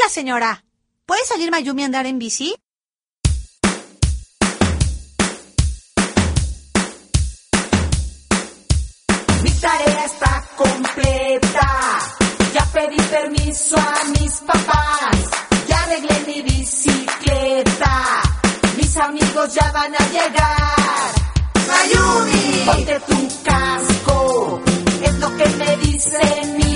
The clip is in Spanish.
Hola, señora. ¿Puede salir Mayumi a andar en bici? Mi tarea está completa. Ya pedí permiso a mis papás. Ya arreglé mi bicicleta. Mis amigos ya van a llegar. ¡Mayumi! Ponte tu casco. Es lo que me dice mi